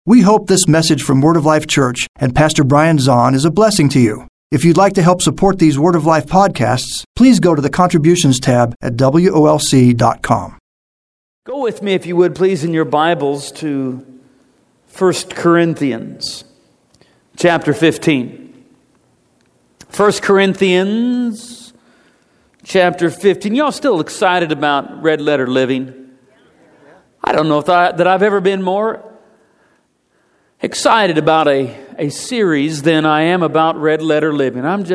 We hope this message from Word of Life Church and Pastor Brian Zahn is a blessing to you. If you'd like to help support these Word of Life podcasts, please go to the Contributions tab at WOLC.com. Go with me, if you would, please, in your Bibles to 1 Corinthians chapter 15. 1 Corinthians chapter 15. Y'all still excited about red letter living? I don't know if that I've ever been more excited about a series than I am about red letter living. I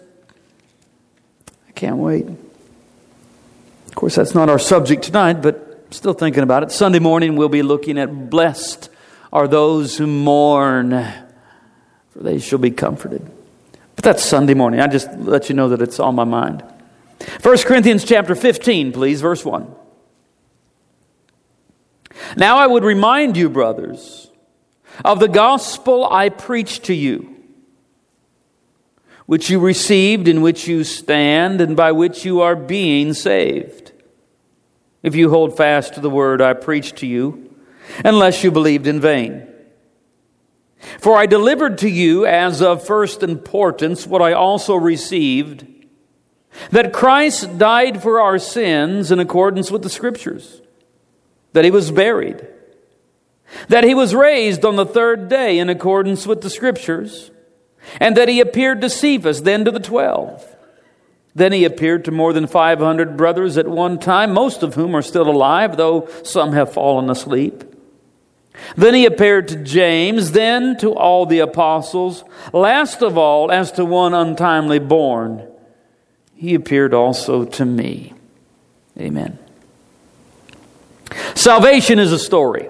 can't wait. Of course, that's not our subject tonight, but still thinking about it. Sunday morning we'll be looking at blessed are those who mourn, for they shall be comforted. But that's Sunday morning. I just let you know that it's on my mind. 1 Corinthians chapter 15, please, verse 1. Now I would remind you, brothers, of the gospel I preached to you, which you received, in which you stand, and by which you are being saved, if you hold fast to the word I preached to you, unless you believed in vain. For I delivered to you as of first importance what I also received, that Christ died for our sins in accordance with the Scriptures, that He was buried, that He was raised on the third day in accordance with the Scriptures, and that He appeared to Cephas, then to the 12. Then He appeared to more than 500 brothers at one time, most of whom are still alive, though some have fallen asleep. Then He appeared to James, then to all the apostles. Last of all, as to one untimely born, He appeared also to me. Amen. Salvation is a story.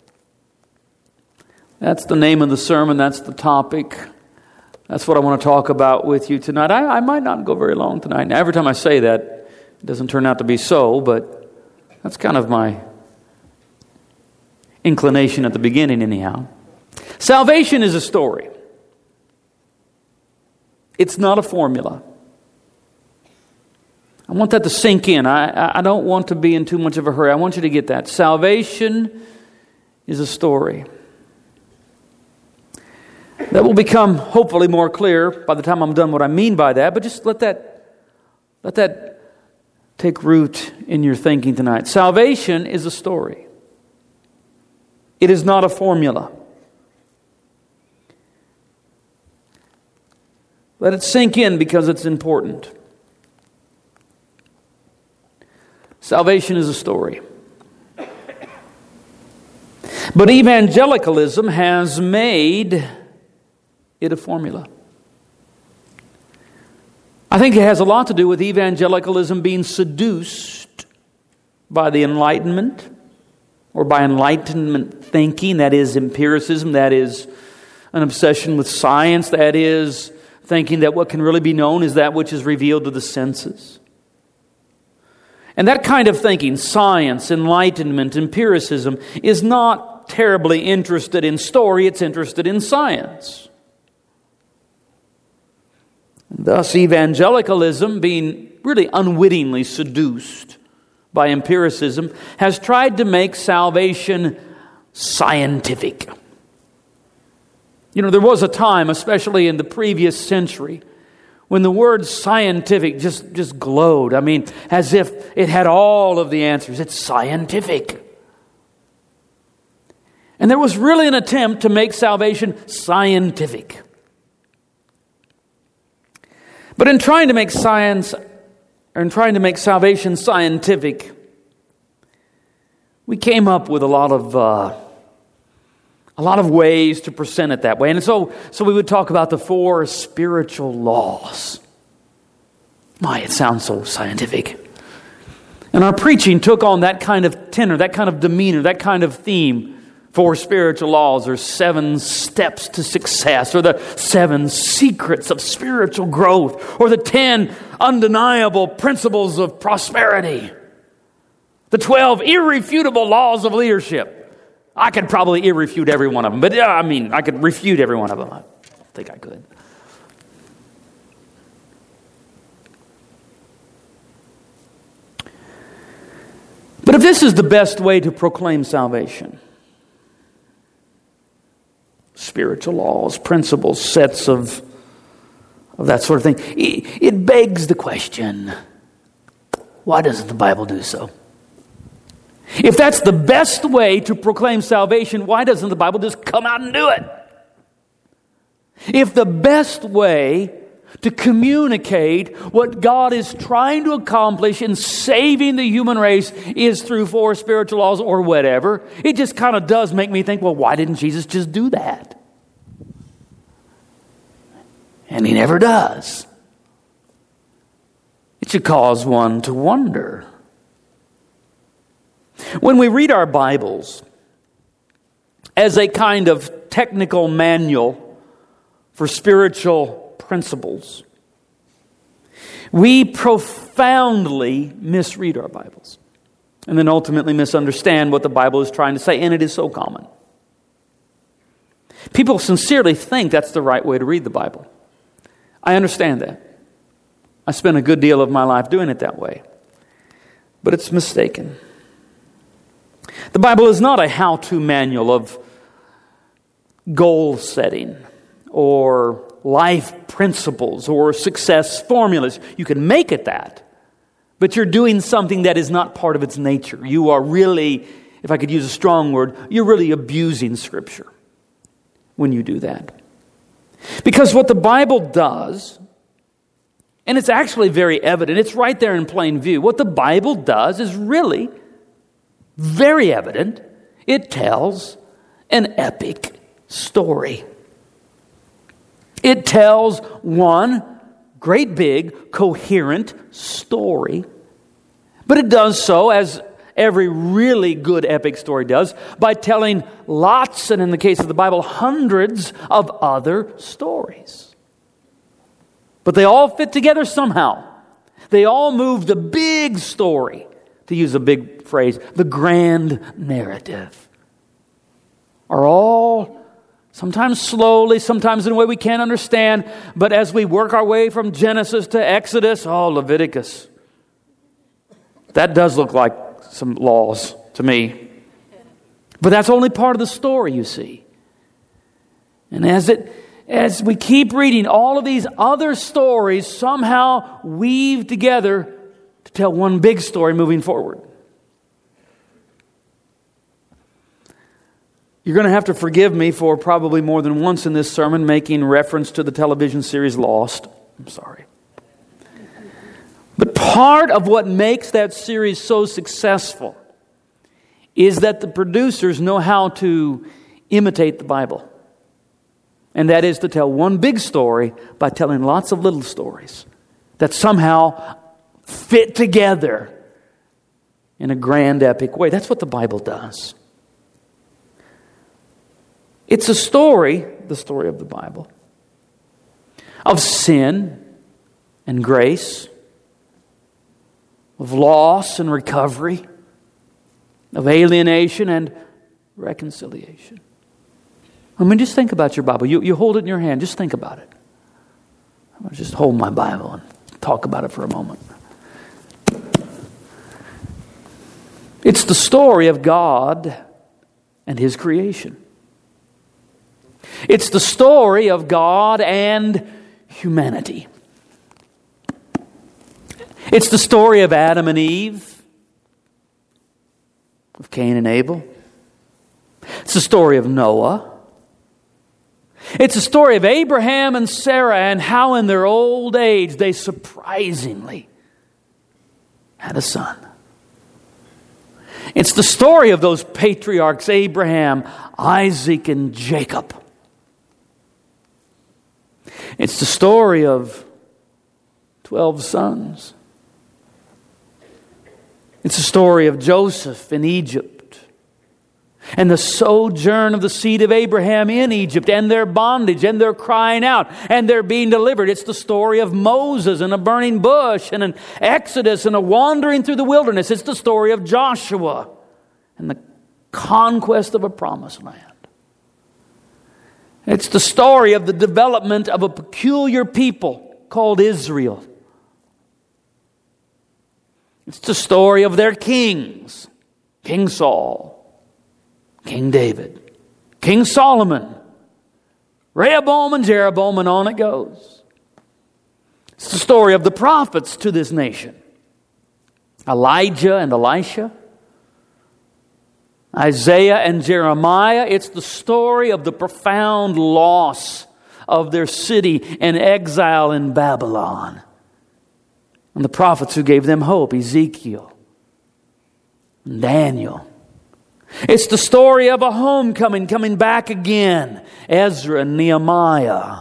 That's the name of the sermon. That's the topic. That's what I want to talk about with you tonight. I might not go very long tonight. Now, every time I say that, it doesn't turn out to be so, but that's kind of my inclination at the beginning anyhow. Salvation is a story. It's not a formula. I want that to sink in. I don't want to be in too much of a hurry. I want you to get that. Salvation is a story. That will become hopefully more clear by the time I'm done what I mean by that, but just let that take root in your thinking tonight. Salvation is a story. It is not a formula. Let it sink in because it's important. Salvation is a story. But evangelicalism has made it a formula. I think it has a lot to do with evangelicalism being seduced by the Enlightenment, or by Enlightenment thinking, that is empiricism, that is an obsession with science, that is thinking that what can really be known is that which is revealed to the senses. And that kind of thinking, science, enlightenment, empiricism, is not terribly interested in story, it's interested in science. Thus, evangelicalism, being really unwittingly seduced by empiricism, has tried to make salvation scientific. You know, there was a time, especially in the previous century, when the word scientific just glowed. I mean, as if it had all of the answers. It's scientific. And there was really an attempt to make salvation scientific. But in trying to make salvation scientific, we came up with a lot of ways to present it that way. And so we would talk about the 4 spiritual laws. My, it sounds so scientific. And our preaching took on that kind of tenor, that kind of demeanor, that kind of theme. 4 spiritual laws, or 7 steps to success, or the 7 secrets of spiritual growth, or the 10 undeniable principles of prosperity, the 12 irrefutable laws of leadership. I could probably irrefute every one of them, but I could refute every one of them. I don't think I could. But if this is the best way to proclaim salvation, spiritual laws, principles, sets of that sort of thing. It begs the question, why doesn't the Bible do so? If that's the best way to proclaim salvation, why doesn't the Bible just come out and do it? If the best way to communicate what God is trying to accomplish in saving the human race is through 4 spiritual laws or whatever, it just kind of does make me think, well, why didn't Jesus just do that? And He never does. It should cause one to wonder. When we read our Bibles as a kind of technical manual for spiritual principles, we profoundly misread our Bibles and then ultimately misunderstand what the Bible is trying to say, and it is so common. People sincerely think that's the right way to read the Bible. I understand that. I spent a good deal of my life doing it that way. But it's mistaken. The Bible is not a how-to manual of goal setting or life principles or success formulas. You can make it that, but you're doing something that is not part of its nature. You are really, if I could use a strong word, you're really abusing Scripture when you do that. Because what the Bible does, and it's actually very evident, it's right there in plain view. What the Bible does is really very evident. It tells an epic story. It tells one great big coherent story. But it does so, as every really good epic story does, by telling lots, and in the case of the Bible, hundreds of other stories. But they all fit together somehow. They all move the big story, to use a big phrase, the grand narrative, are all sometimes slowly, sometimes in a way we can't understand, but as we work our way from Genesis to Exodus, Leviticus, that does look like some laws to me. But that's only part of the story, you see. And as we keep reading, all of these other stories somehow weave together to tell one big story moving forward. You're going to have to forgive me for probably more than once in this sermon making reference to the television series Lost. I'm sorry. But part of what makes that series so successful is that the producers know how to imitate the Bible. And that is to tell one big story by telling lots of little stories that somehow fit together in a grand epic way. That's what the Bible does. It's a story, the story of the Bible, of sin and grace, of loss and recovery, of alienation and reconciliation. I mean, just think about your Bible. You hold it in your hand. Just think about it. I'm going to just hold my Bible and talk about it for a moment. It's the story of God and His creation. It's the story of God and humanity. It's the story of Adam and Eve, of Cain and Abel. It's the story of Noah. It's the story of Abraham and Sarah and how in their old age they surprisingly had a son. It's the story of those patriarchs, Abraham, Isaac, and Jacob. It's the story of 12 sons. It's the story of Joseph in Egypt and the sojourn of the seed of Abraham in Egypt and their bondage and their crying out and their being delivered. It's the story of Moses and a burning bush and an exodus and a wandering through the wilderness. It's the story of Joshua and the conquest of a promised land. It's the story of the development of a peculiar people called Israel. It's the story of their kings, King Saul, King David, King Solomon, Rehoboam and Jeroboam, and on it goes. It's the story of the prophets to this nation. Elijah and Elisha, Isaiah and Jeremiah. It's the story of the profound loss of their city and exile in Babylon. And the prophets who gave them hope, Ezekiel and Daniel. It's the story of a homecoming, coming back again, Ezra and Nehemiah.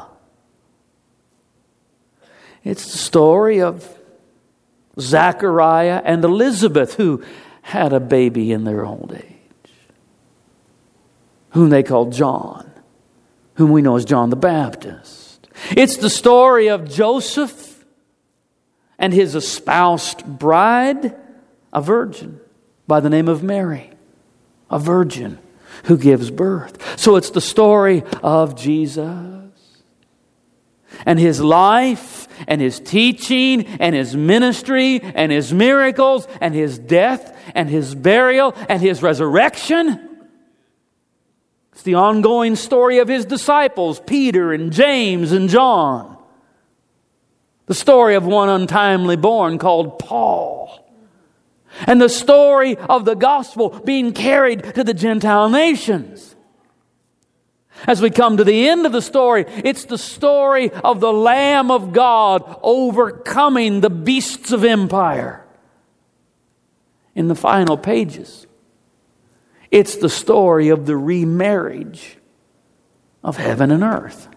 It's the story of Zachariah and Elizabeth, who had a baby in their old age, whom they called John, whom we know as John the Baptist. It's the story of Joseph and his espoused bride, a virgin by the name of Mary, a virgin who gives birth. So it's the story of Jesus and His life and His teaching and His ministry and His miracles and His death and His burial and His resurrection. It's the ongoing story of His disciples, Peter and James and John. The story of one untimely born called Paul. And the story of the gospel being carried to the Gentile nations. As we come to the end of the story, it's the story of the Lamb of God overcoming the beasts of empire. In the final pages, it's the story of the remarriage of heaven and earth.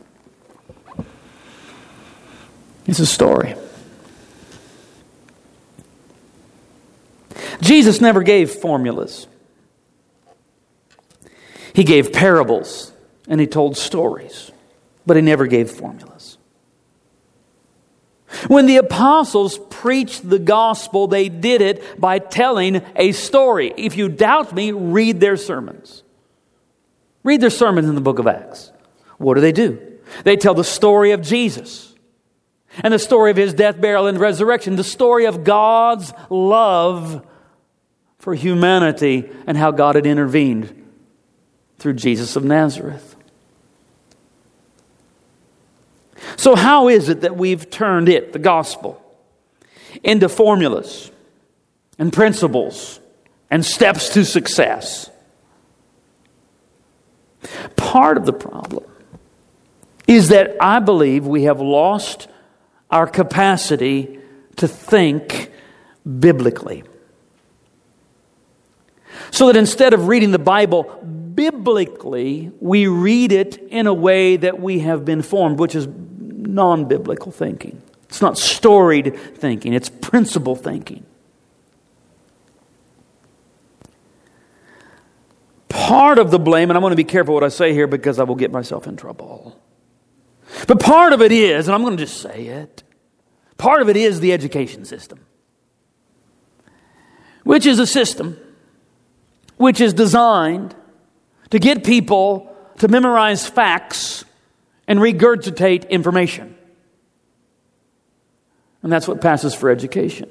It's a story. Jesus never gave formulas. He gave parables and He told stories, but He never gave formulas. When the apostles preached the gospel, they did it by telling a story. If you doubt me, read their sermons. Read their sermons in the book of Acts. What do? They tell the story of Jesus and the story of His death, burial, and resurrection. The story of God's love for humanity and how God had intervened through Jesus of Nazareth. So how is it that we've turned the gospel, into formulas and principles and steps to success? Part of the problem is that I believe we have lost our capacity to think biblically. So that instead of reading the Bible biblically, we read it in a way that we have been formed, which is non-biblical thinking. It's not storied thinking, it's principle thinking. Part of the blame, and I want to be careful what I say here because I will get myself in trouble. But part of it is, and I'm going to just say it, part of it is the education system, which is a system which is designed to get people to memorize facts and regurgitate information. And that's what passes for education.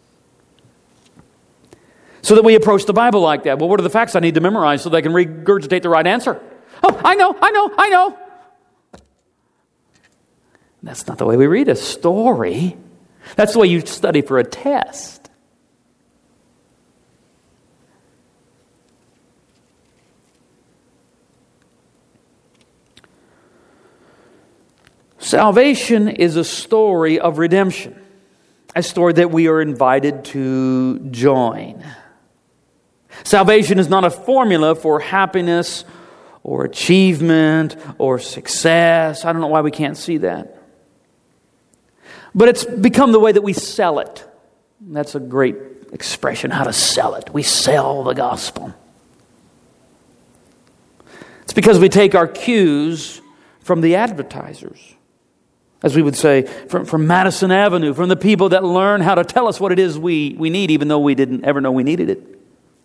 So that we approach the Bible like that. Well, what are the facts I need to memorize so that I can regurgitate the right answer? Oh, I know. That's not the way we read a story. That's the way you study for a test. Salvation is a story of redemption, a story that we are invited to join. Salvation is not a formula for happiness or achievement or success. I don't know why we can't see that. But it's become the way that we sell it. That's a great expression, how to sell it. We sell the gospel. It's because we take our cues from the advertisers. As we would say, from Madison Avenue, from the people that learn how to tell us what it is we need, even though we didn't ever know we needed it.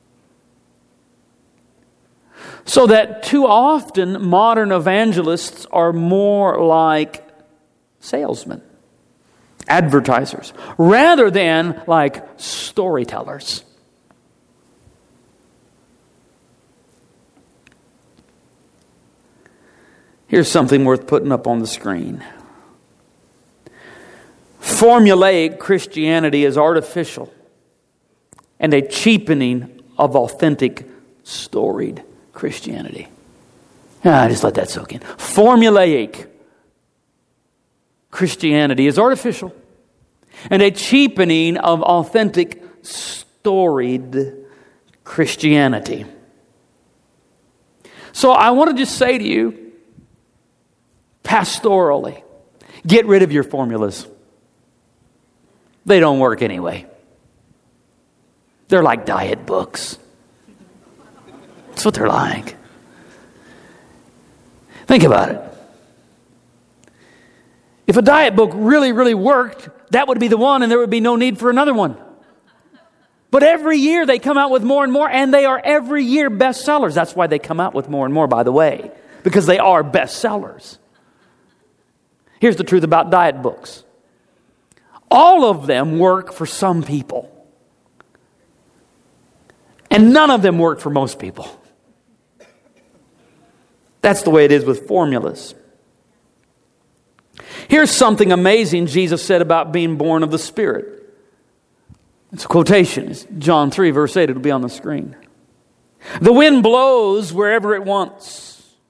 So that too often modern evangelists are more like salesmen, advertisers, rather than like storytellers. Here's something worth putting up on the screen. Formulaic Christianity is artificial and a cheapening of authentic, storied Christianity. Just let that soak in. Formulaic Christianity is artificial and a cheapening of authentic, storied Christianity. So I want to just say to you, pastorally, get rid of your formulas. They don't work anyway. They're like diet books. That's what they're like. Think about it. If a diet book really, really worked, that would be the one and there would be no need for another one. But every year they come out with more and more, and they are every year bestsellers. That's why they come out with more and more, by the way, because they are bestsellers. Here's the truth about diet books. All of them work for some people. And none of them work for most people. That's the way it is with formulas. Here's something amazing Jesus said about being born of the Spirit. It's a quotation. It's John 3, verse 8. It'll be on the screen. The wind blows wherever it wants.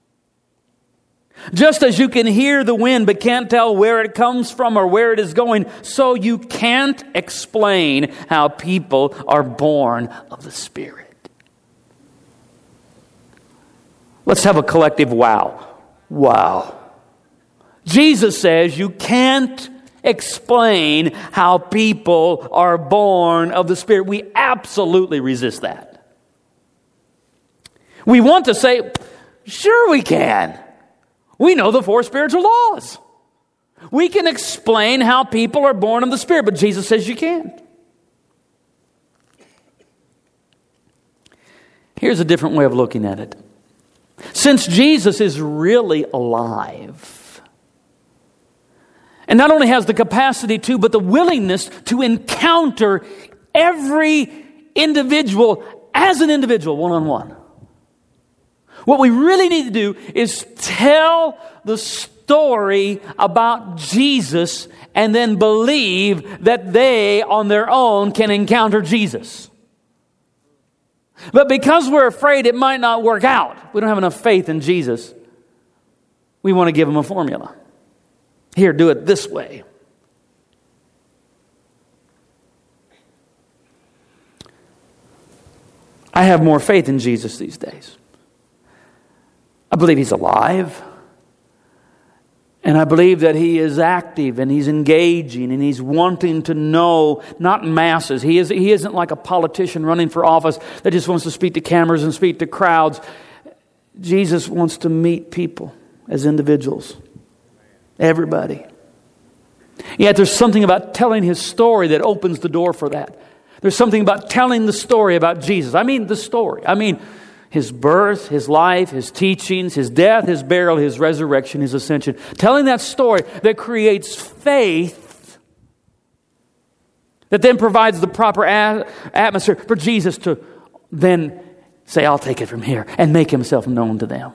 Just as you can hear the wind but can't tell where it comes from or where it is going, so you can't explain how people are born of the Spirit. Let's have a collective wow. Wow. Jesus says you can't explain how people are born of the Spirit. We absolutely resist that. We want to say, sure we can. We know the 4 spiritual laws. We can explain how people are born of the Spirit, but Jesus says you can't. Here's a different way of looking at it. Since Jesus is really alive, and not only has the capacity to, but the willingness to encounter every individual as an individual, one-on-one. What we really need to do is tell the story about Jesus and then believe that they on their own can encounter Jesus. But because we're afraid it might not work out, we don't have enough faith in Jesus, we want to give them a formula. Here, do it this way. I have more faith in Jesus these days. I believe He's alive. And I believe that He is active and He's engaging and He's wanting to know, not masses. He isn't like a politician running for office that just wants to speak to cameras and speak to crowds. Jesus wants to meet people as individuals. Everybody. Yet there's something about telling His story that opens the door for that. There's something about telling the story about Jesus. I mean the story. I mean His birth, His life, His teachings, His death, His burial, His resurrection, His ascension. Telling that story that creates faith that then provides the proper atmosphere for Jesus to then say, I'll take it from here, and make Himself known to them.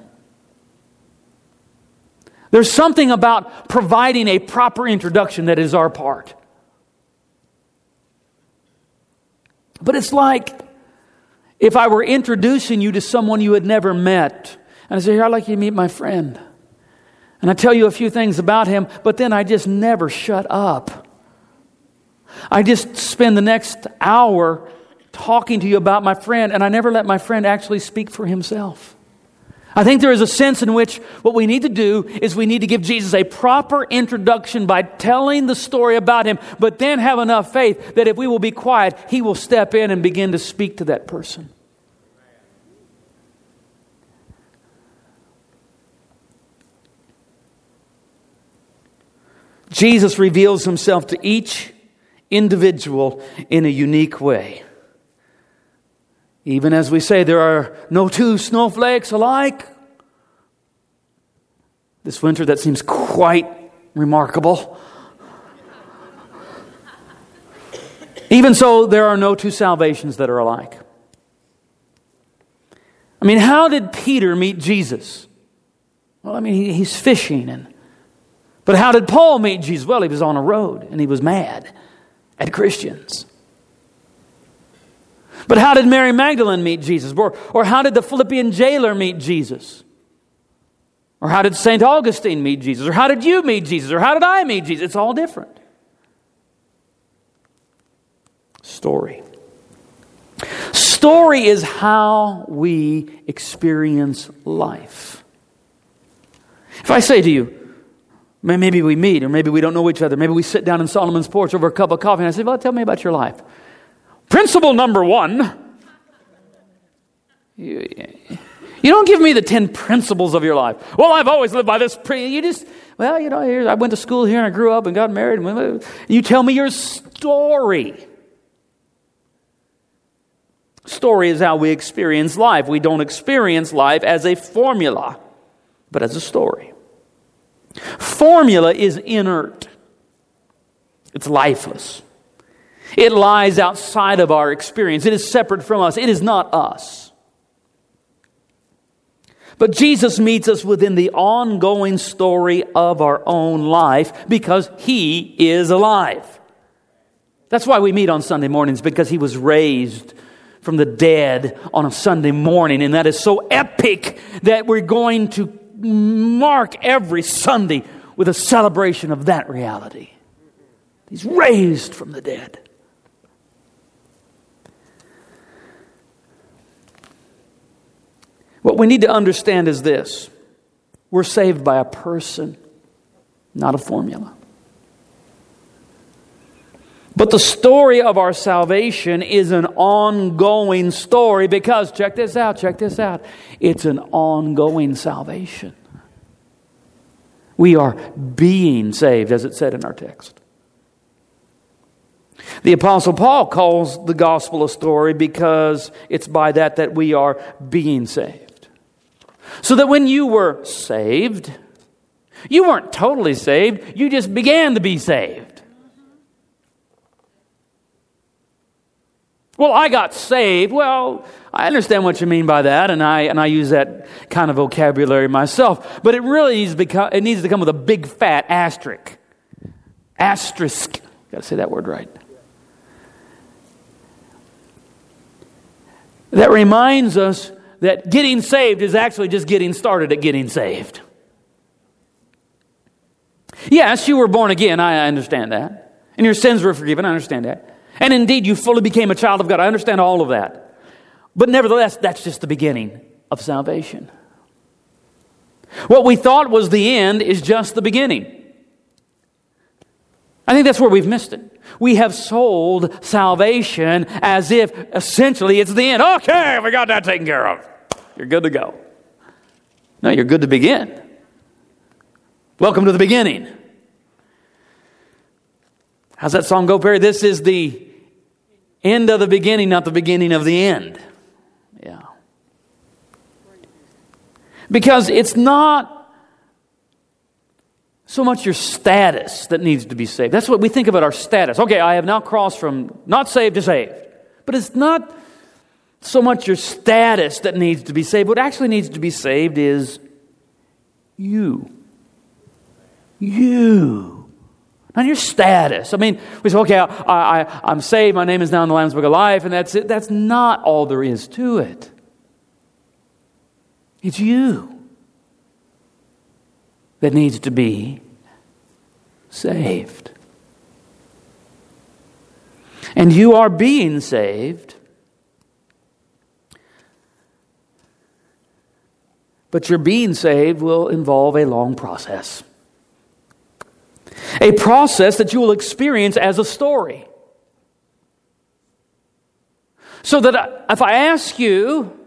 There's something about providing a proper introduction that is our part. But it's like if I were introducing you to someone you had never met, and I say, here, I'd like you to meet my friend. And I tell you a few things about him, but then I just never shut up. I just spend the next hour talking to you about my friend, and I never let my friend actually speak for himself. I think there is a sense in which what we need to do is we need to give Jesus a proper introduction by telling the story about Him, but then have enough faith that if we will be quiet, He will step in and begin to speak to that person. Jesus reveals Himself to each individual in a unique way. Even as we say, there are no two snowflakes alike. This winter, that seems quite remarkable. Even so, there are no two salvations that are alike. I mean, how did Peter meet Jesus? Well, I mean, he's fishing. But how did Paul meet Jesus? Well, he was on a road and he was mad at Christians. But how did Mary Magdalene meet Jesus? Or how did the Philippian jailer meet Jesus? Or how did St. Augustine meet Jesus? Or how did you meet Jesus? Or how did I meet Jesus? It's all different. Story. Story is how we experience life. If I say to you, maybe we meet, or maybe we don't know each other, maybe we sit down in Solomon's porch over a cup of coffee, and I say, well, tell me about your life. Principle number 1, you don't give me the 10 principles of your life. Well, I've always lived by this. I went to school here and I grew up and got married. And you tell me your story. Story is how we experience life. We don't experience life as a formula, but as a story. Formula is inert. It's lifeless. It lies outside of our experience. It is separate from us. It is not us. But Jesus meets us within the ongoing story of our own life because He is alive. That's why we meet on Sunday mornings, because He was raised from the dead on a Sunday morning. And that is so epic that we're going to mark every Sunday with a celebration of that reality. He's raised from the dead. What we need to understand is this. We're saved by a person, not a formula. But the story of our salvation is an ongoing story because, check this out. It's an ongoing salvation. We are being saved, as it said in our text. The Apostle Paul calls the gospel a story because it's by that we are being saved. So that when you were saved, you weren't totally saved, you just began to be saved. Well, I got saved. Well, I understand what you mean by that, and I use that kind of vocabulary myself. But it really needs to come with a big fat asterisk. Asterisk. Got to say that word right. That reminds us that getting saved is actually just getting started at getting saved. Yes, you were born again. I understand that. And your sins were forgiven. I understand that. And indeed, you fully became a child of God. I understand all of that. But nevertheless, that's just the beginning of salvation. What we thought was the end is just the beginning. I think that's where we've missed it. We have sold salvation as if essentially it's the end. Okay, we got that taken care of. You're good to go. No, you're good to begin. Welcome to the beginning. How's that song go, Perry? This is the end of the beginning, not the beginning of the end. Yeah. Because it's not so much your status that needs to be saved. That's what we think about our status. Okay, I have now crossed from not saved to saved. But it's not so much your status that needs to be saved. What actually needs to be saved is you. You. Not your status. I mean, we say, okay, I'm saved, my name is now in the Lamb's Book of Life, and that's it. That's not all there is to it. It's you that needs to be saved. And you are being saved, but your being saved will involve a long process. A process that you will experience as a story. So that if I ask you,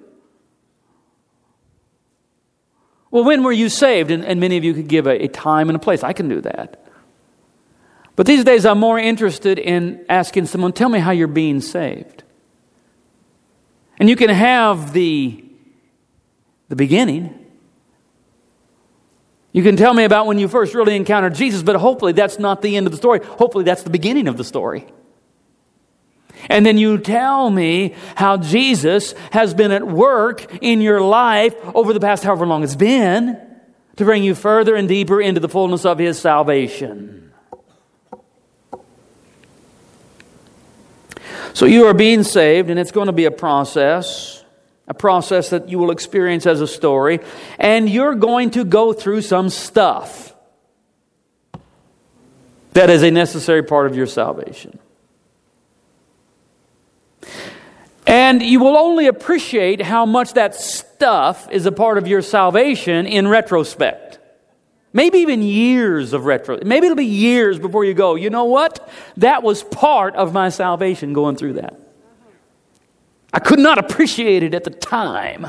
well, when were you saved? And many of you could give a time and a place. I can do that. But these days I'm more interested in asking someone, tell me how you're being saved. And you can have the beginning. You can tell me about when you first really encountered Jesus, but hopefully that's not the end of the story. Hopefully that's the beginning of the story. And then you tell me how Jesus has been at work in your life over the past however long it's been to bring you further and deeper into the fullness of His salvation. So you are being saved, and it's going to be a process that you will experience as a story, and you're going to go through some stuff that is a necessary part of your salvation. And you will only appreciate how much that stuff is a part of your salvation in retrospect. Maybe even years of maybe it'll be years before you go, you know what? That was part of my salvation, going through that. I could not appreciate it at the time.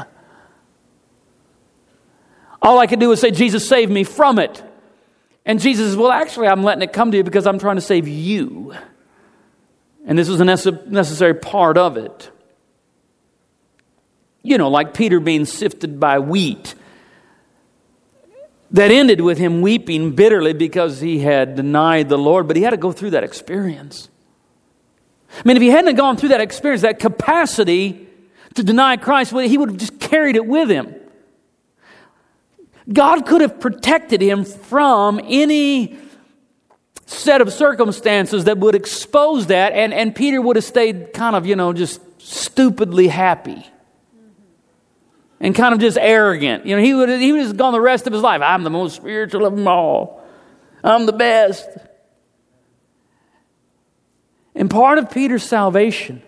All I could do was say, Jesus, save me from it. And Jesus says, well, actually, I'm letting it come to you because I'm trying to save you. And this was a necessary part of it. You know, like Peter being sifted by wheat. That ended with him weeping bitterly because he had denied the Lord, but he had to go through that experience. I mean, if he hadn't gone through that experience, that capacity to deny Christ, he would have just carried it with him. God could have protected him from any set of circumstances that would expose that, and Peter would have stayed kind of, just stupidly happy. And kind of just arrogant. He would have gone the rest of his life. I'm the most spiritual of them all. I'm the best. And part of Peter's salvation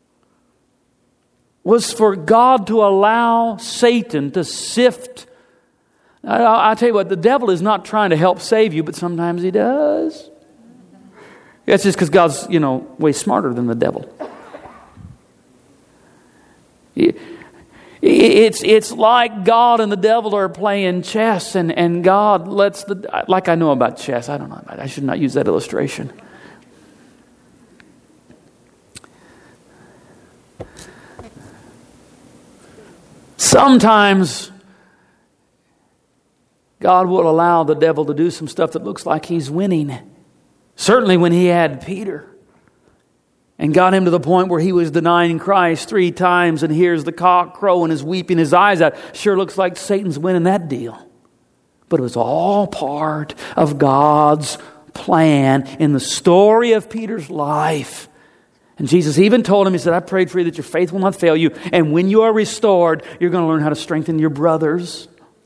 was for God to allow Satan to sift. I'll tell you what, the devil is not trying to help save you, but sometimes he does. That's just because God's, way smarter than the devil. It's like God and the devil are playing chess, and God lets like I know about chess. I don't know about it. I should not use that illustration. Sometimes God will allow the devil to do some stuff that looks like he's winning. Certainly when he had Peter. And got him to the point where he was denying Christ 3 times and hears the cock crow and is weeping his eyes out. Sure looks like Satan's winning that deal. But it was all part of God's plan in the story of Peter's life. And Jesus even told him, He said, I prayed for you that your faith will not fail you. And when you are restored, you're going to learn how to strengthen your brothers.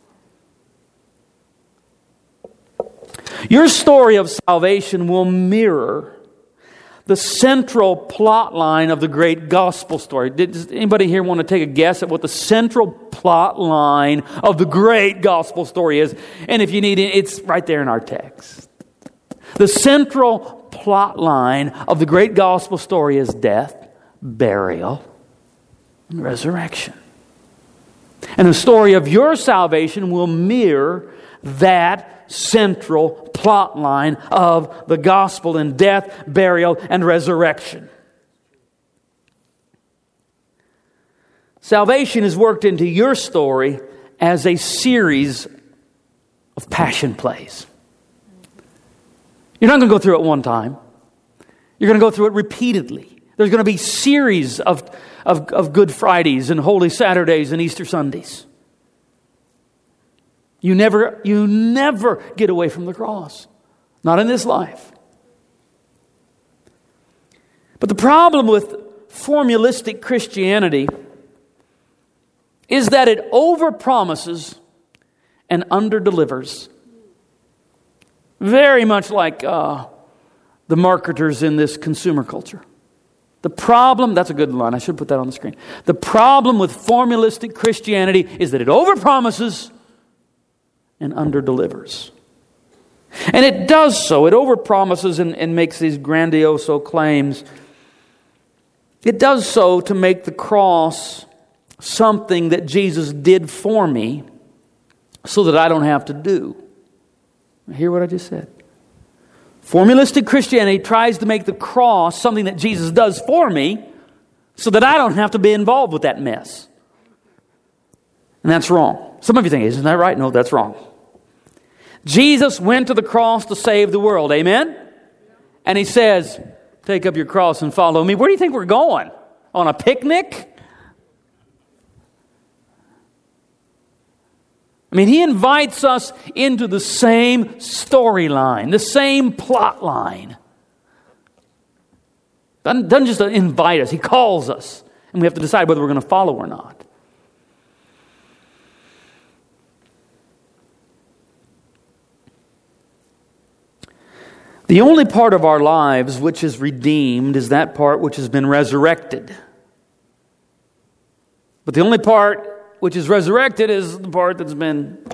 Your story of salvation will mirror the central plot line of the great gospel story. Does anybody here want to take a guess at what the central plot line of the great gospel story is? And if you need it, it's right there in our text. The central plot line of the great gospel story is death, burial, and resurrection. And the story of your salvation will mirror that central plot line of the gospel in death, burial, and resurrection. Salvation is worked into your story as a series of passion plays. You're not going to go through it one time. You're going to go through it repeatedly. There's going to be series of Good Fridays and Holy Saturdays and Easter Sundays. You never get away from the cross. Not in this life. But the problem with formalistic Christianity is that it overpromises and underdelivers. Very much like the marketers in this consumer culture. The problem, that's a good line, I should put that on the screen. The problem with formalistic Christianity is that it overpromises and underdelivers. And it does so. It overpromises and makes these grandiose claims. It does so to make the cross something that Jesus did for me so that I don't have to do. Hear what I just said? Formalistic Christianity tries to make the cross something that Jesus does for me so that I don't have to be involved with that mess. And that's wrong. Some of you think, isn't that right? No, that's wrong. Jesus went to the cross to save the world. Amen? And He says, take up your cross and follow me. Where do you think we're going? On a picnic? I mean, he invites us into the same storyline, the same plot line. Doesn't just invite us, he calls us. And we have to decide whether we're going to follow or not. The only part of our lives which is redeemed is that part which has been resurrected. But the only part which is resurrected is the part that's been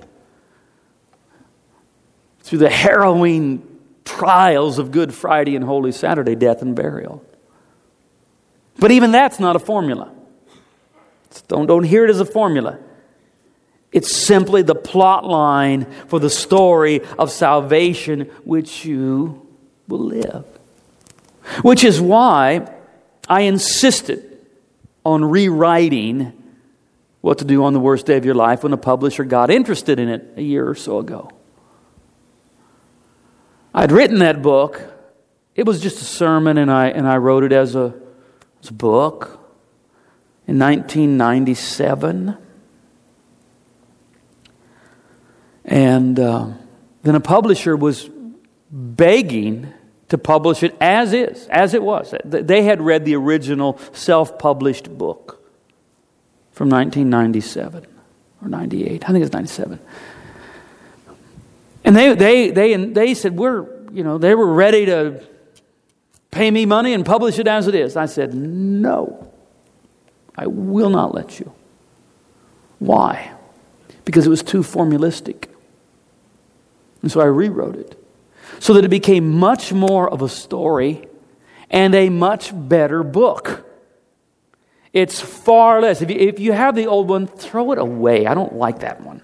through the harrowing trials of Good Friday and Holy Saturday, death and burial. But even that's not a formula. Don't hear it as a formula. It's simply the plot line for the story of salvation which you will live. Which is why I insisted on rewriting What to Do on the Worst Day of Your Life when a publisher got interested in it a year or so ago. I'd written that book. It was just a sermon, and I wrote it as a book in 1997. And then a publisher was begging to publish it as it was. They had read the original self-published book from 1997 or 98. I think it's 97. And they said they were ready to pay me money and publish it as it is. I said, no, I will not let you. Why? Because it was too formulistic. And so I rewrote it so that it became much more of a story and a much better book. It's far less. If you have the old one, throw it away. I don't like that one.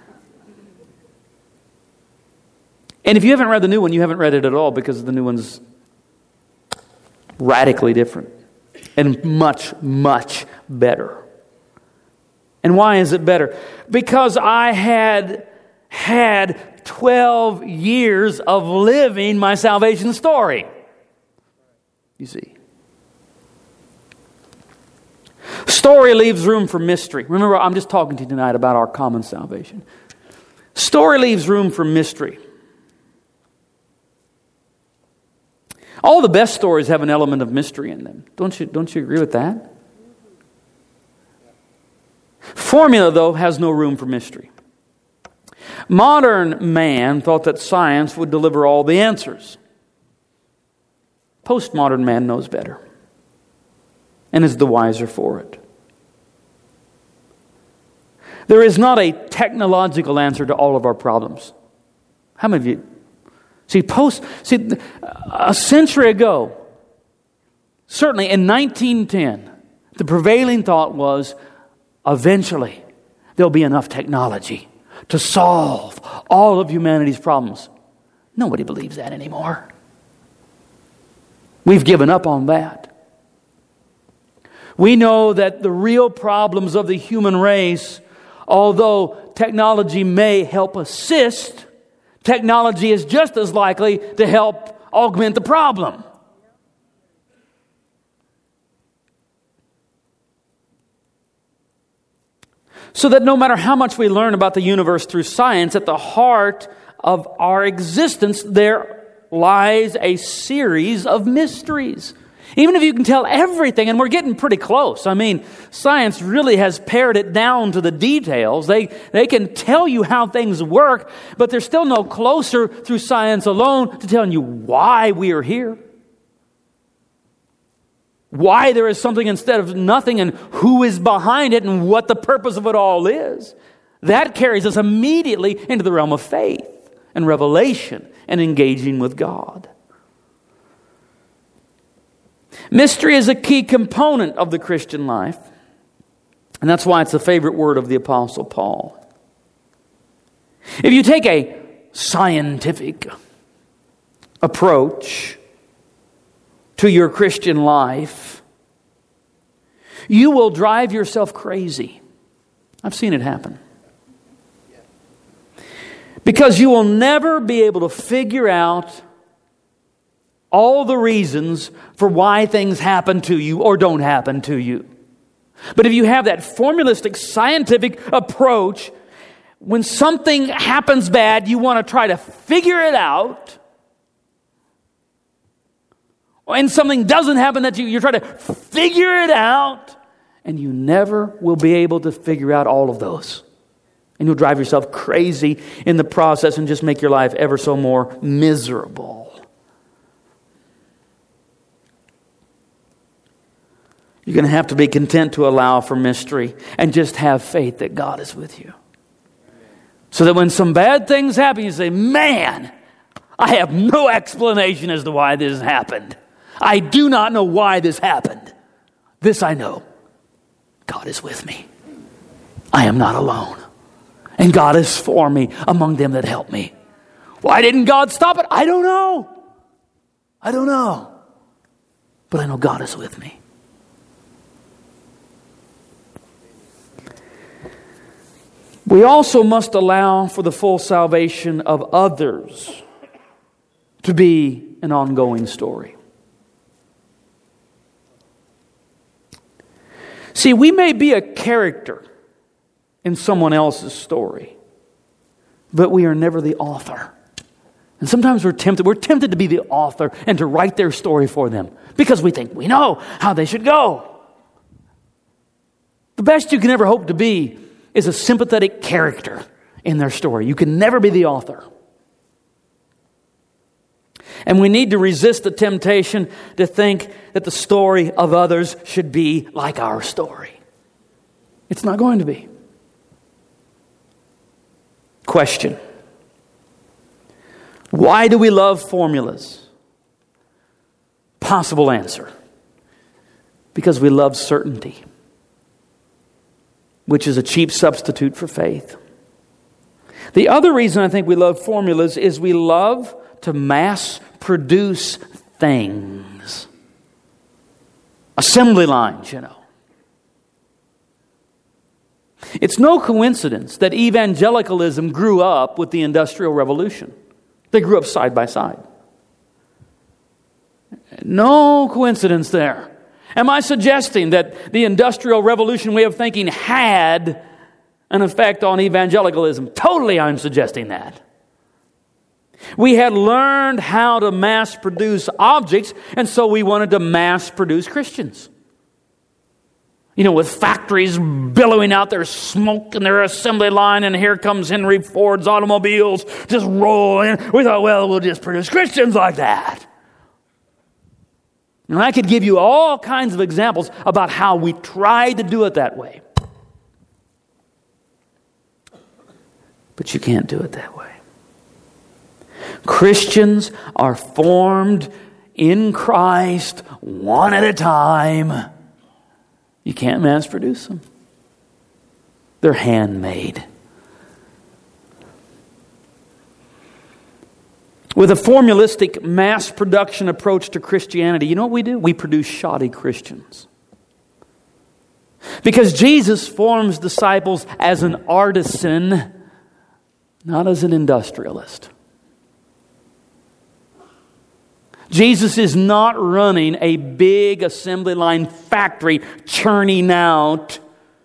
And if you haven't read the new one, you haven't read it at all, because the new one's radically different and much, much better. And why is it better? Because I had 12 years of living my salvation story. You see. Story leaves room for mystery. Remember, I'm just talking to you tonight about our common salvation. Story leaves room for mystery. All the best stories have an element of mystery in them. Don't you agree with that? Formula, though, has no room for mystery. Modern man thought that science would deliver all the answers. Postmodern man knows better and is the wiser for it. There is not a technological answer to all of our problems. How many of you? See, a century ago, certainly in 1910, the prevailing thought was eventually there'll be enough technology to solve all of humanity's problems. Nobody believes that anymore. We've given up on that. We know that the real problems of the human race, although technology may help assist, technology is just as likely to help augment the problem. So that no matter how much we learn about the universe through science, at the heart of our existence there lies a series of mysteries. Even if you can tell everything, and we're getting pretty close. I mean, science really has pared it down to the details. They can tell you how things work, but they're still no closer through science alone to telling you why we are here. Why there is something instead of nothing, and who is behind it, and what the purpose of it all is. That carries us immediately into the realm of faith and revelation and engaging with God. Mystery is a key component of the Christian life, and that's why it's a favorite word of the Apostle Paul. If you take a scientific approach to your Christian life, you will drive yourself crazy. I've seen it happen. Because you will never be able to figure out all the reasons for why things happen to you or don't happen to you. But if you have that formulistic scientific approach, when something happens bad, you want to try to figure it out. And something doesn't happen that you're trying to figure it out. And you never will be able to figure out all of those. And you'll drive yourself crazy in the process and just make your life ever so more miserable. You're going to have to be content to allow for mystery and just have faith that God is with you. So that when some bad things happen, you say, man, I have no explanation as to why this happened. I do not know why this happened. This I know. God is with me. I am not alone. And God is for me among them that help me. Why didn't God stop it? I don't know. I don't know. But I know God is with me. We also must allow for the full salvation of others to be an ongoing story. See, we may be a character in someone else's story, but we are never the author. And sometimes we're tempted to be the author and to write their story for them because we think we know how they should go. The best you can ever hope to be is a sympathetic character in their story. You can never be the author. And we need to resist the temptation to think that the story of others should be like our story. It's not going to be. Question. Why do we love formulas? Possible answer. Because we love certainty, which is a cheap substitute for faith. The other reason I think we love formulas is we love to mass produce things. Assembly lines, you know. It's no coincidence that evangelicalism grew up with the Industrial Revolution. They grew up side by side. No coincidence there. Am I suggesting that the Industrial Revolution way of thinking had an effect on evangelicalism? Totally, I'm suggesting that. We had learned how to mass produce objects, and so we wanted to mass produce Christians. You know, with factories billowing out their smoke and their assembly line, and here comes Henry Ford's automobiles just rolling. We thought, well, we'll just produce Christians like that. And I could give you all kinds of examples about how we tried to do it that way. But you can't do it that way. Christians are formed in Christ one at a time. You can't mass produce them. They're handmade. With a formalistic mass production approach to Christianity, you know what we do? We produce shoddy Christians. Because Jesus forms disciples as an artisan, not as an industrialist. Jesus is not running a big assembly line factory churning out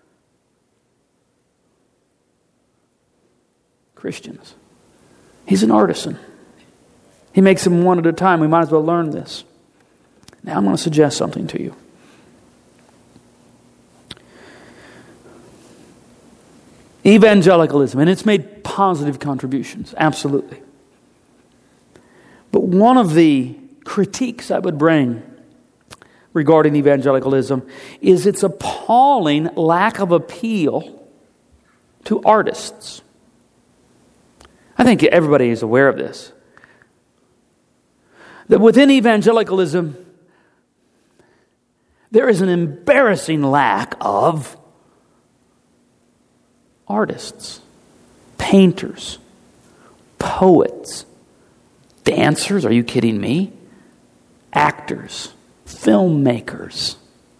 Christians. He's an artisan. He makes them one at a time. We might as well learn this. Now I'm going to suggest something to you. Evangelicalism, and it's made positive contributions, absolutely. But one of the critiques I would bring regarding evangelicalism is its appalling lack of appeal to artists. I think everybody is aware of this. That within evangelicalism, there is an embarrassing lack of artists, painters, poets, dancers. Are you kidding me? Actors, filmmakers,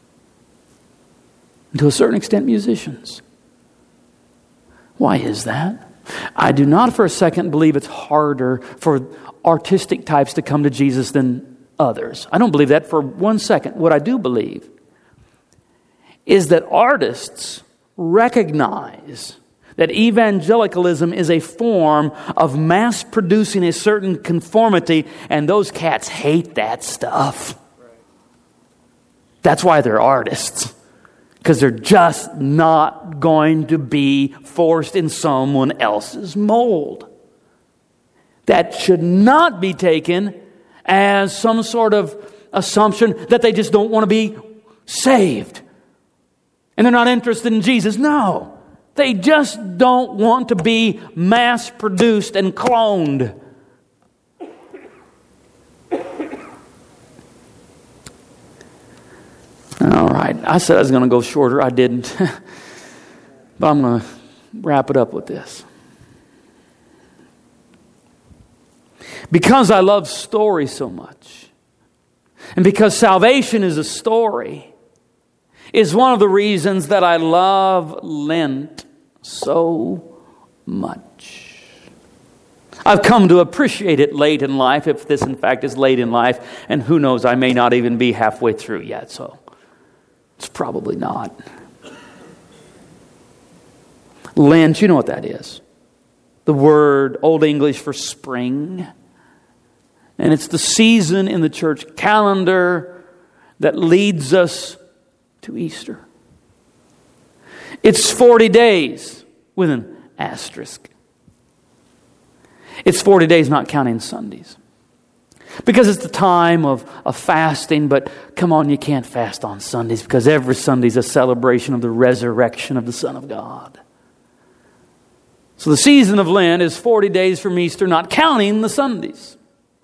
and to a certain extent, musicians. Why is that? I do not for a second believe it's harder for artistic types to come to Jesus than others. I don't believe that for 1 second. What I do believe is that artists recognize that evangelicalism is a form of mass producing a certain conformity, and those cats hate that stuff. That's why they're artists. Because they're just not going to be forced in someone else's mold. That should not be taken as some sort of assumption that they just don't want to be saved. And they're not interested in Jesus. No. They just don't want to be mass-produced and cloned. All right. I said I was going to go shorter. I didn't. But I'm going to wrap it up with this. Because I love stories so much, and because salvation is a story, is one of the reasons that I love Lent so much. I've come to appreciate it late in life, if this in fact is late in life, and who knows, I may not even be halfway through yet, so it's probably not. Lent, you know what that is. The word, Old English for spring. And it's the season in the church calendar that leads us to Easter. It's 40 days with an asterisk. It's 40 days not counting Sundays. Because it's the time of fasting, but come on, you can't fast on Sundays because every Sunday is a celebration of the resurrection of the Son of God. So the season of Lent is 40 days from Easter, not counting the Sundays.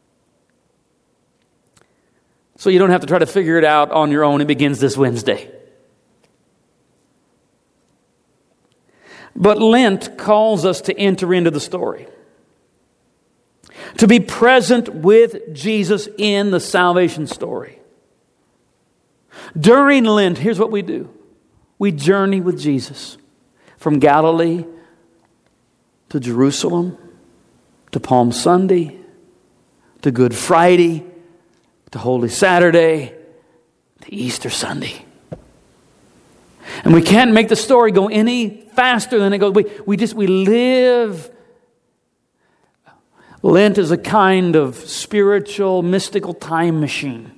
So you don't have to try to figure it out on your own. It begins this Wednesday. But Lent calls us to enter into the story. To be present with Jesus in the salvation story. During Lent, here's what we do. We journey with Jesus from Galilee to Jerusalem, to Palm Sunday, to Good Friday, to Holy Saturday, to Easter Sunday. And we can't make the story go any faster than it goes. We live. Lent is a kind of spiritual, mystical time machine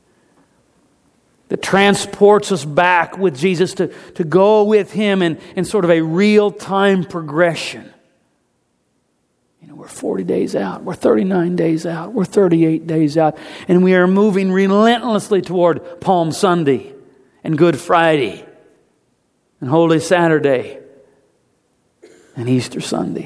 that transports us back with Jesus to go with Him in sort of a real-time progression. You know, we're 40 days out, we're 39 days out, we're 38 days out, and we are moving relentlessly toward Palm Sunday and Good Friday and Holy Saturday and Easter Sunday.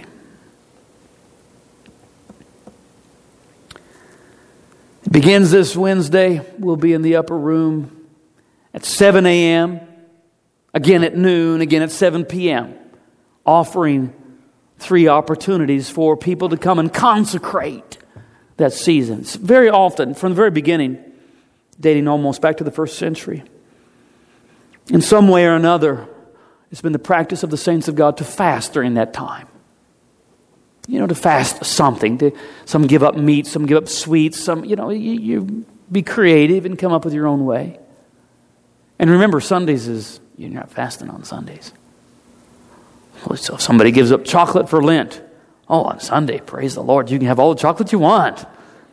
It begins this Wednesday. We'll be in the upper room at 7 a.m., again at noon, again at 7 p.m., offering 3 opportunities for people to come and consecrate that season. It's very often, from the very beginning, dating almost back to the first century, in some way or another, it's been the practice of the saints of God to fast during that time. You know, to fast something. Some give up meat, some give up sweets, some, you be creative and come up with your own way. And remember, Sundays is, you're not fasting on Sundays. So if somebody gives up chocolate for Lent, on Sunday, praise the Lord, you can have all the chocolate you want.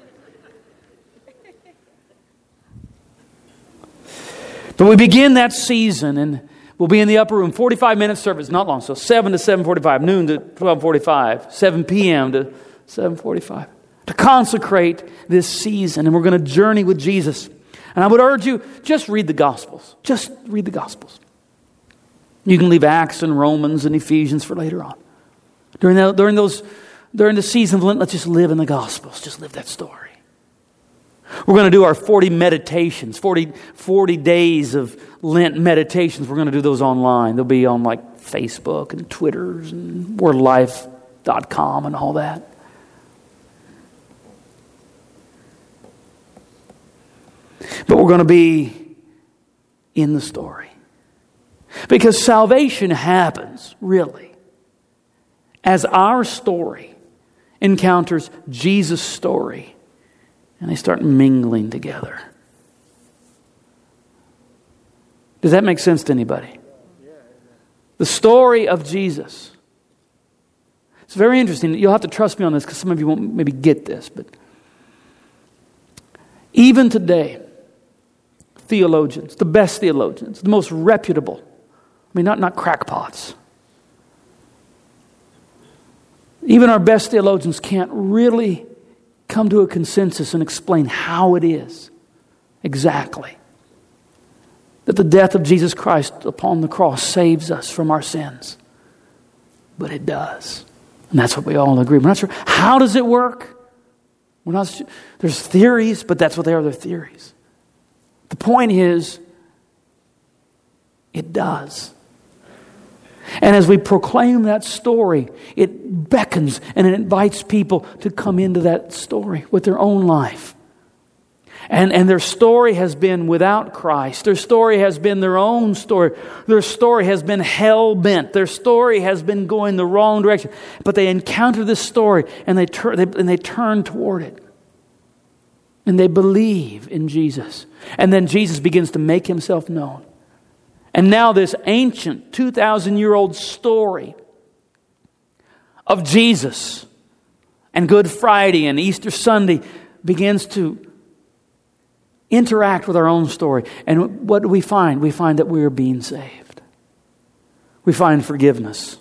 But we begin that season and we'll be in the upper room, 45-minute service, not long, so 7 to 7:45, noon to 12:45, 7 p.m. to 7:45, to consecrate this season. And we're going to journey with Jesus. And I would urge you, just read the Gospels. Just read the Gospels. You can leave Acts and Romans and Ephesians for later on. During the season of Lent, let's just live in the Gospels. Just live that story. We're going to do our 40 meditations, 40 days of Lent meditations. We're going to do those online. They'll be on like Facebook and Twitters and wordlife.com and all that. But we're going to be in the story. Because salvation happens, really, as our story encounters Jesus' story. And they start mingling together. Does that make sense to anybody? The story of Jesus It's very interesting. You'll have to trust me on this because some of you won't maybe get this. But even today, theologians, the best theologians, the most reputable, not crackpots. Even our best theologians can't really come to a consensus and explain how it is exactly that the death of Jesus Christ upon the cross saves us from our sins. But it does. And that's what we all agree. We're not sure. How does it work? We're not sure. There's theories, but that's what they are. They're theories. The point is, it does. And as we proclaim that story, it beckons and it invites people to come into that story with their own life. And their story has been without Christ. Their story has been their own story. Their story has been hell-bent. Their story has been going the wrong direction. But they encounter this story and they turn toward it. And they believe in Jesus. And then Jesus begins to make himself known. And now this ancient 2,000-year-old story of Jesus and Good Friday and Easter Sunday begins to interact with our own story. And what do we find? We find that we are being saved. We find forgiveness.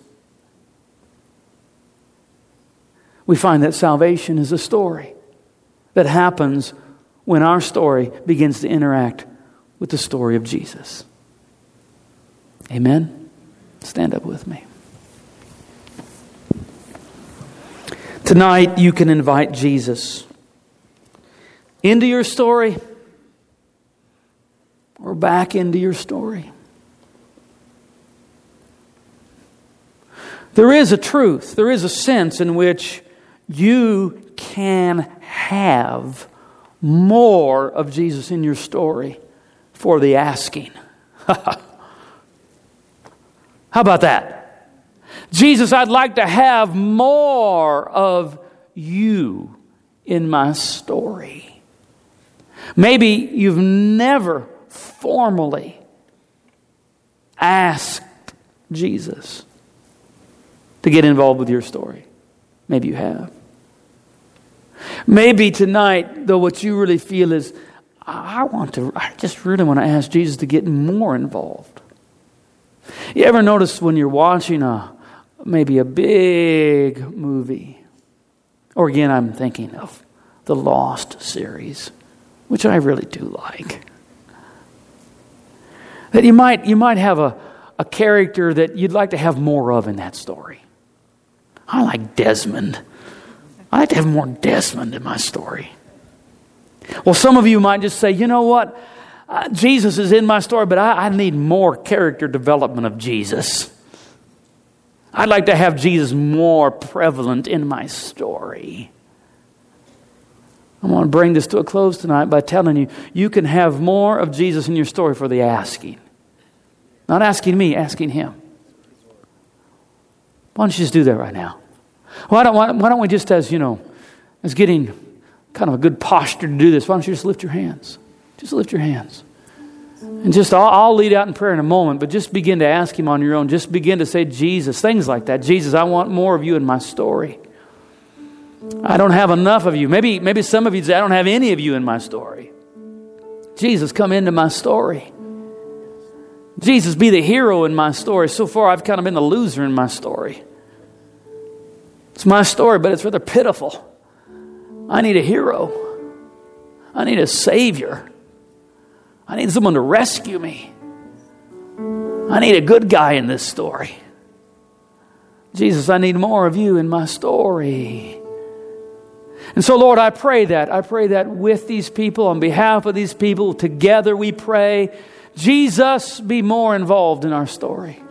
We find that salvation is a story that happens when our story begins to interact with the story of Jesus. Amen? Stand up with me. Tonight you can invite Jesus into your story or back into your story. There is a truth, there is a sense in which you can have more of Jesus in your story for the asking. How about that? Jesus, I'd like to have more of you in my story. Maybe you've never formally asked Jesus to get involved with your story. Maybe you have. Maybe tonight, though, what you really feel is, I just really want to ask Jesus to get more involved. You ever notice when you're watching maybe a big movie, or again, I'm thinking of the Lost series, which I really do like, that you might have a character that you'd like to have more of in that story. I like Desmond. I like to have more Desmond in my story. Well, some of you might just say, you know what? Jesus is in my story, but I need more character development of Jesus. I'd like to have Jesus more prevalent in my story. I want to bring this to a close tonight by telling you, you can have more of Jesus in your story for the asking. Not asking me, asking Him. Why don't you just do that right now? Why don't we just, as getting kind of a good posture to do this, why don't you just lift your hands? Just lift your hands. And just, I'll lead out in prayer in a moment, but just begin to ask Him on your own. Just begin to say, Jesus, things like that. Jesus, I want more of you in my story. I don't have enough of you. Maybe some of you say, I don't have any of you in my story. Jesus, come into my story. Jesus, be the hero in my story. So far, I've kind of been the loser in my story. It's my story, but it's rather pitiful. I need a hero. I need a Savior. I need someone to rescue me. I need a good guy in this story. Jesus, I need more of you in my story. And so, Lord, I pray that with these people, on behalf of these people, together we pray, Jesus, be more involved in our story.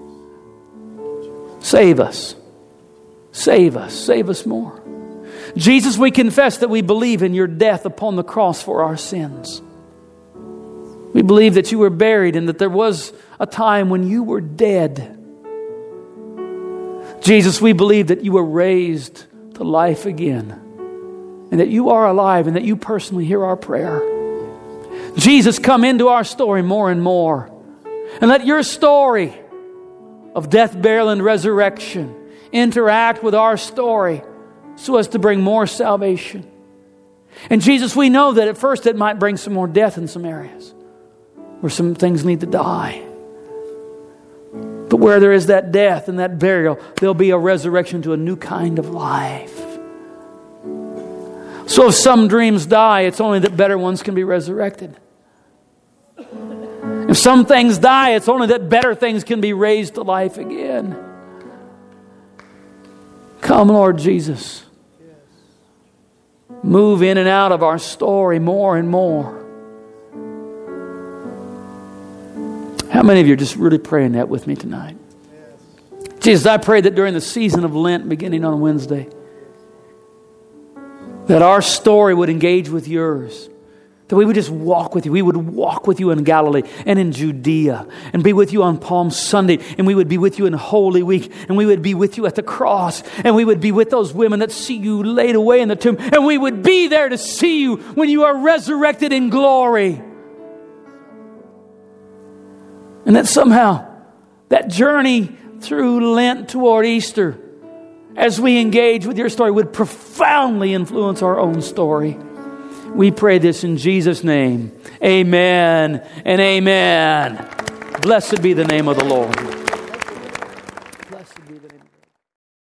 Save us. Save us. Save us more. Jesus, we confess that we believe in your death upon the cross for our sins. We believe that you were buried and that there was a time when you were dead. Jesus, we believe that you were raised to life again and that you are alive and that you personally hear our prayer. Jesus, come into our story more and more, and let your story of death, burial, and resurrection interact with our story so as to bring more salvation. And Jesus, we know that at first it might bring some more death in some areas where some things need to die. But where there is that death and that burial, there'll be a resurrection to a new kind of life. So if some dreams die, it's only that better ones can be resurrected. If some things die, it's only that better things can be raised to life again. Come, Lord Jesus. Move in and out of our story more and more. How many of you are just really praying that with me tonight? Jesus, I pray that during the season of Lent, beginning on Wednesday, that our story would engage with yours. That we would just walk with you. We would walk with you in Galilee and in Judea and be with you on Palm Sunday. And we would be with you in Holy Week. And we would be with you at the cross. And we would be with those women that see you laid away in the tomb. And we would be there to see you when you are resurrected in glory. And that somehow that journey through Lent toward Easter, as we engage with your story, would profoundly influence our own story. We pray this in Jesus' name. Amen and amen. Blessed be the name of the Lord.